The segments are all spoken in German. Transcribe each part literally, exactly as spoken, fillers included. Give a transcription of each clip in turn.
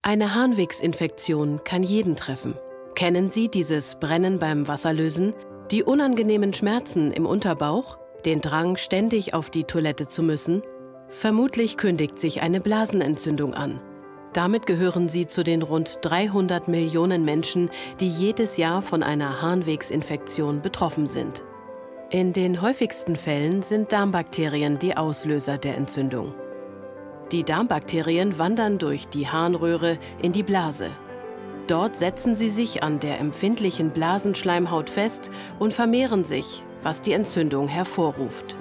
Eine Harnwegsinfektion kann jeden treffen. Kennen Sie dieses Brennen beim Wasserlösen, die unangenehmen Schmerzen im Unterbauch, den Drang, ständig auf die Toilette zu müssen? Vermutlich kündigt sich eine Blasenentzündung an. Damit gehören Sie zu den rund dreihundert Millionen Menschen, die jedes Jahr von einer Harnwegsinfektion betroffen sind. In den häufigsten Fällen sind Darmbakterien die Auslöser der Entzündung. Die Darmbakterien wandern durch die Harnröhre in die Blase. Dort setzen sie sich an der empfindlichen Blasenschleimhaut fest und vermehren sich, was die Entzündung hervorruft.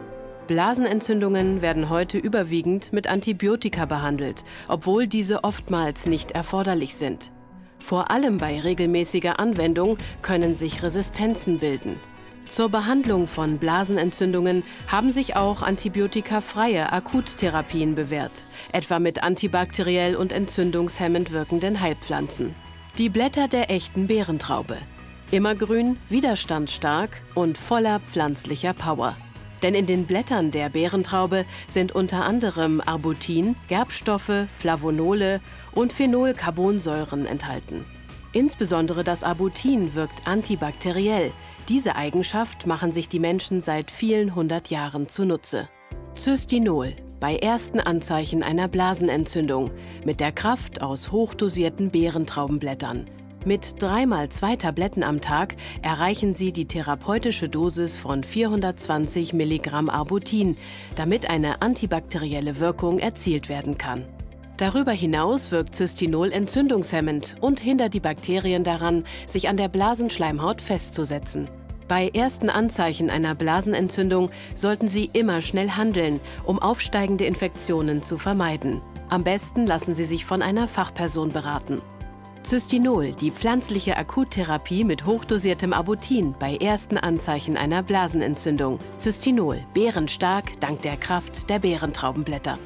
Blasenentzündungen werden heute überwiegend mit Antibiotika behandelt, obwohl diese oftmals nicht erforderlich sind. Vor allem bei regelmäßiger Anwendung können sich Resistenzen bilden. Zur Behandlung von Blasenentzündungen haben sich auch antibiotikafreie Akuttherapien bewährt, etwa mit antibakteriell und entzündungshemmend wirkenden Heilpflanzen. Die Blätter der echten Beerentraube. Immergrün, widerstandsstark und voller pflanzlicher Power. Denn in den Blättern der Beerentraube sind unter anderem Arbutin, Gerbstoffe, Flavonole und Phenolcarbonsäuren enthalten. Insbesondere das Arbutin wirkt antibakteriell. Diese Eigenschaft machen sich die Menschen seit vielen hundert Jahren zunutze. Cystinol, bei ersten Anzeichen einer Blasenentzündung, mit der Kraft aus hochdosierten Beerentraubenblättern. Mit dreimal zwei Tabletten am Tag erreichen Sie die therapeutische Dosis von vierhundertzwanzig Milligramm Arbutin, damit eine antibakterielle Wirkung erzielt werden kann. Darüber hinaus wirkt Cystinol entzündungshemmend und hindert die Bakterien daran, sich an der Blasenschleimhaut festzusetzen. Bei ersten Anzeichen einer Blasenentzündung sollten Sie immer schnell handeln, um aufsteigende Infektionen zu vermeiden. Am besten lassen Sie sich von einer Fachperson beraten. Cystinol, die pflanzliche Akuttherapie mit hochdosiertem Arbutin bei ersten Anzeichen einer Blasenentzündung. Cystinol, bärenstark dank der Kraft der Beerentraubenblätter.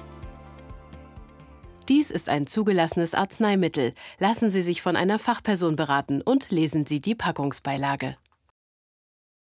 Dies ist ein zugelassenes Arzneimittel. Lassen Sie sich von einer Fachperson beraten und lesen Sie die Packungsbeilage.